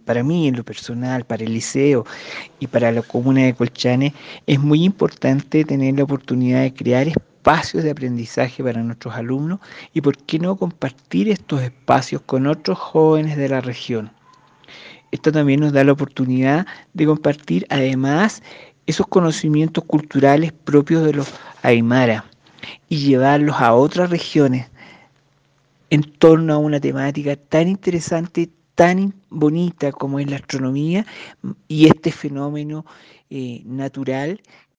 para mí, en lo personal, para el liceo y para la comuna de Colchane, es muy importante tener la oportunidad de crear espacios de aprendizaje para nuestros alumnos y, por qué no, compartir estos espacios con otros jóvenes de la región. Esto también nos da la oportunidad de compartir además esos conocimientos culturales propios de los aymara y llevarlos a otras regiones en torno a una temática tan interesante, tan bonita como es la astronomía y este fenómeno natural